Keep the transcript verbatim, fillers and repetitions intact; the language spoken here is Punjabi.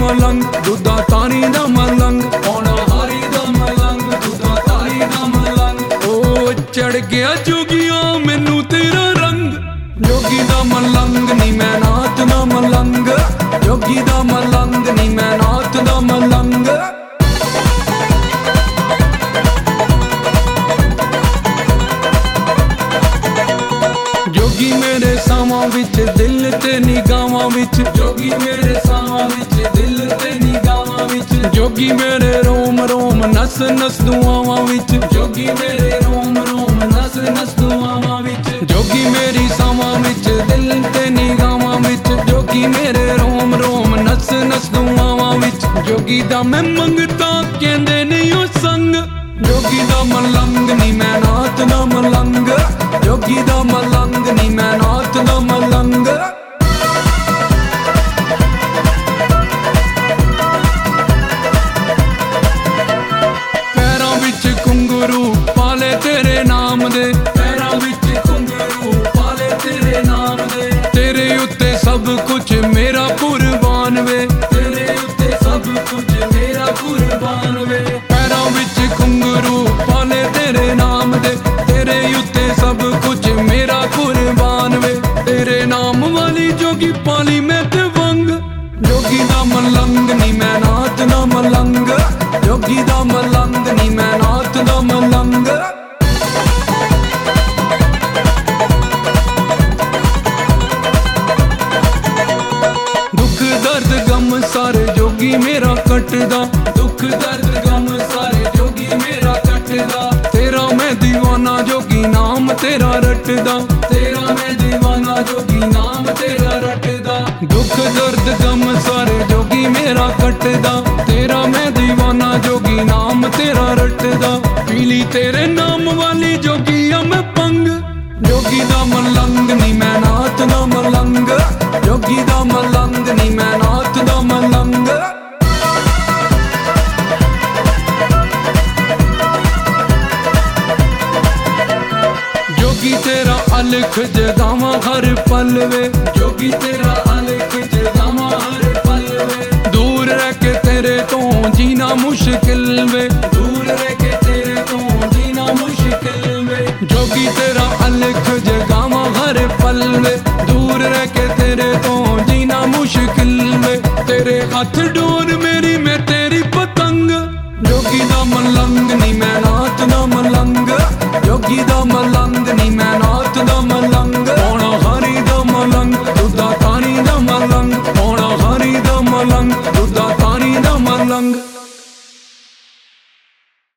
ਮਲੰਗ ਦੁੱਧਾ ਤਾਰੀ ਦਾ ਮਲੰਗ ਪੌਣਾ ਹਾਰੀ ਦਾ ਮਲੰਗ ਦੁੱਧਾ ਤਾਰੀ ਦਾ ਮਲੰਗ ਓ ਚੜ ਗਿਆ ਜੋਗੀਆਂ ਮੈਨੂੰ ਤੇਰਾ ਰੰਗ ਜੋਗੀ ਦਾ ਮਲੰਗ ਨੀ ਮੈਂ ਨਾਥ ਦਾ ਮਲੰਗ ਜੋਗੀ ਦਾ ਮਲੰਗ ਨੀ ਮੈਂ ਨਾਥ ਦਾ ਮਲੰਗ ਜੋਗੀ ਮੇਰੇ ਸਾਵਾਂ ਵਿੱਚ ਦਿਲ ਤੇ ਨਿਗਾਹਾਂ ਵਿੱਚ ਜੋਗੀ ਮੇਰੇ ਸਾਵਾਂ ਵਿੱਚ ਦਿਲ ਤੇ ਨਿਗਾਹਾਂ ਵਿੱਚ ਜੋਗੀ ਮੇਰੇ ਰੋਮ ਰੋਮ ਨਸ ਨਸ ਦੁਆਵਾਂ ਵਿੱਚ ਜੋਗੀ ਮੇਰੇ ਰੋਮ ਰੋਮ ਨਸ ਨਸ ਦੁਆਵਾਂ ਵਿੱਚ ਜੋਗੀ ਮੇਰੀ ਸਾਵਾਂ ਵਿੱਚ ਦਿਲ ਤੇ ਨਿਗਾਹਾਂ ਵਿੱਚ ਜੋਗੀ ਮੇਰੇ ਰੋਮ ਰੋਮ ਨਸ ਨਸ ਦੁਆਵਾਂ ਵਿੱਚ ਜੋਗੀ ਦਾ ਮੈਂ ਮੰਗਤਾ ਕਹਿੰਦੇ ਨਹੀਂ ਉਹ ਸੰਗ ਜੋਗੀ ਦਾ ਮਲੰਗ ਨੀ ਮੈਂ ਨਾਥ ਦਾ ਮਲੰਗ ਜੋਗੀ ਦਾ ਮਲੰਗ ਨੀ ਮੈਂ ਨਾਥ ਦਾ ਮਲੰਗ ਪੈਰਾਂ ਵਿੱਚ ਘੁੰਗਰੂ ਪਾਲੇ ਤੇਰੇ ਨਾਮ ਦੇ ਪੈਰਾਂ ਵਿੱਚ ਘੁੰਗਰੂ ਪਾਲੇ ਤੇਰੇ ਨਾਮ ਦੇ ਤੇਰੇ ਉੱਤੇ ਸਭ ਕੁਝ ਮੇਰਾ ਕੁਰਬਾਨ ਵੇ ਤੇਰੇ ਉੱਤੇ ਸਭ ਕੁਝ ਮੇਰਾ ਕੁਰਬਾਨ ਵੇ ਪੈਰਾਂ ਵਿੱਚ ਘੁੰਗਰੂ ਪਾਲੇ ਤੇਰੇ ਨਾਮ ਦੇ ਤੇਰੇ ਉੱਤੇ ਸਭ ਕੁਝ ਮੇਰਾ ਕੁਰਬਾਨ ਵੇ ਤੇਰੇ ਨਾਮ ਵਾਲੀ ਜੋਗੀ ਪਾਲੀ ਮੈਂ ਤੇ ਵੰਗ ਜੋਗੀ ਦਾ ਮਲੰਗ ਨੀ ਮੈਂ ਨਾਥ ਦਾ ਮਲੰਗ ਜੋਗੀ ਦਾ ਮਲੰਗ ਨੀ ਮੈਂ ਨਾਥ ਦਾ ਮਲੰਗ ਦੁੱਖ ਦਰਦ ਗਮ ਸਾਰੇ ਜੋਗੀ ਮੇਰਾ ਕੱਟਦਾ ਦੁੱਖ ਦਰਦ ਗਮ ਸਾਰੇ ਜੋਗੀ ਮੇਰਾ ਕੱਟਦਾ ਤੇਰਾ ਮੈਂ دیਵਾਨਾ ਜੋਗੀ ਨਾਮ ਤੇਰਾ ਰਟਦਾ ਤੇਰਾ ਮੈਂ دیਵਾਨਾ ਜੋਗੀ ਨਾਮ ਤੇਰਾ ਰਟਦਾ ਦੁੱਖ ਦਰਦ ਗਮ ਸਾਰੇ ਜੋਗੀ ਮੇਰਾ ਕੱਟਦਾ ਤੇਰਾ ਮੈਂ دیਵਾਨਾ ਜੋਗੀ ਨਾਮ ਤੇਰਾ ਰਟਦਾ ਪੀਲੀ ਤੇਰੇ ਨਾਮ ਵਾਲੀ ਜੋਗੀ ਆ ਮੈਂ ਪੰਗ ਜੋਗੀ ਦਾ ਮਲੰਗ ਨੀ ਮੈਂ ਨਾਥ ਦਾ ਮਲੰਗ ਜੋਗੀ ਦਾ ਮਲੰਗ ਨੀ ਮੈਂ ਨਾਥ ਦਾ ਮਲੰਗ ਜੋਗੀ ਤੇਰਾ ਅਲਖ ਜਗਾਵਾਂ ਹਰ ਪਲ ਵੇ ਜੋਗੀ ਤੇਰਾ ਅਲਖ ਜਗਾਵਾਂ ਹਰ ਪਲ ਵੇ ਦੂਰ ਰਹਿ ਕੇ ਤੇਰੇ ਤੋਂ ਜੀਣਾ ਮੁਸ਼ਕਿਲ ਵੇ ਦੂਰ ਰਹਿ ਕੇ ਤੇਰੇ ਤੋਂ ਜੀਣਾ ਮੁਸ਼ਕਿਲ ਵੇ ਜੋਗੀ ਤੇਰਾ ਅਲਖ ਜਗਾਵਾਂ ਹਰ ਪਲ ਵੇ ਦੂਰ ਰਹਿ ਕੇ ਤੇਰੇ ਤੋਂ ਜੀਣਾ ਮੁਸ਼ਕਿਲ ਵੇ ਤੇਰੇ ਹੱਥ ਡੋਰ ਮੇਰੀ ਮੈਂ ਤੇਰੀ ਪਤੰਗ ਜੋਗੀ ਦਾ ਮਲੰਗ ਨੀ ਮੈਂ ਨਾਥ ਦਾ ਮਲੰਗ ਜੋਗੀ ਦਾ ਮਲੰਗ ਨੀ ਮੈਂ ਨਾਥ ਦਾ ਮਲੰਗ ਪੌਣਾ ਹਾਰੀ ਦਾ ਮਲੰਗ ਦੁੱਧਾ ਤਾਰੀ ਦਾ ਮਲੰਗ ਪੌਣਾ ਹਾਰੀ ਦਾ ਮਲੰਗ ਦੁੱਧਾ ਤਾਰੀ ਦਾ ਮਲੰਗ